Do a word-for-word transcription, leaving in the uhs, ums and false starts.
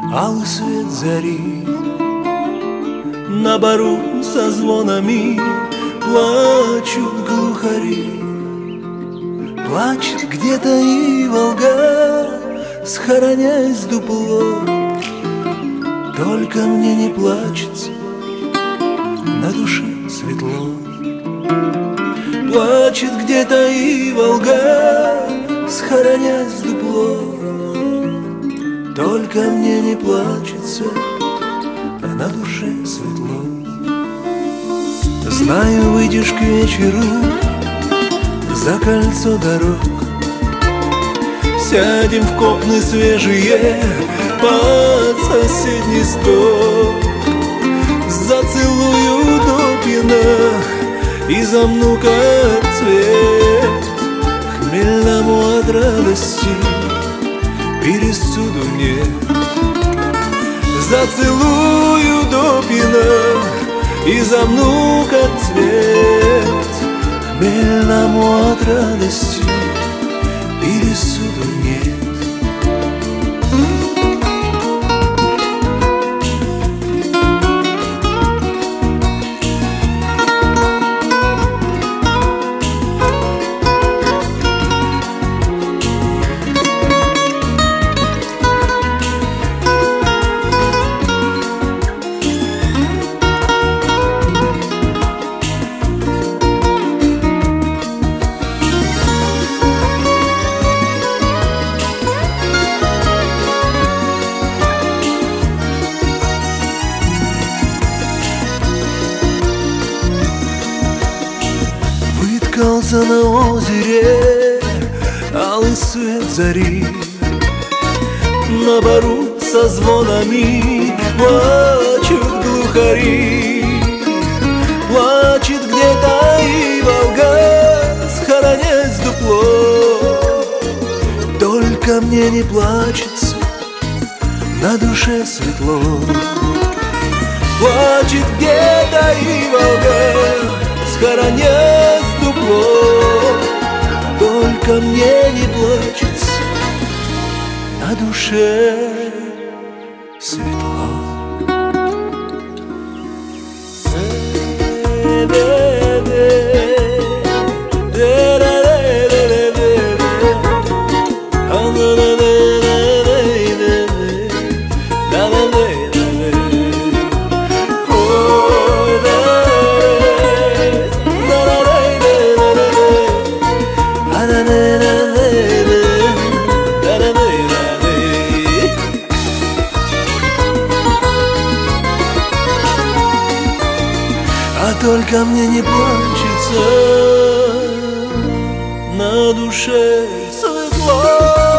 алый свет зари. На бару со звонами плачут глухари. Плачет где-то и Волга, схоронясь в дупло. Только мне не плачется, на душе светло. Плачет где-то и Волга, схоронясь в дупло. Только мне не плачется, а на душе светло. Знаю, выйдешь к вечеру за кольцо дорог, сядем в копны свежие под соседний стол. Зацелую до пьяна и замну как цвет, хмельному от радости пересуду нет. Зацелую до пьяна и замну как цвет, хмельному от радости пересуду нет. На озере алый свет зари. На бару со звонами плачут глухари. Плачет где-то и Волга, схоронясь в дупло. Только мне не плачется, на душе светло. Плачет где-то и Волга, схоронясь в дупло. Только мне не плачется, на душе светло. Только мне не плачется, на душе светло.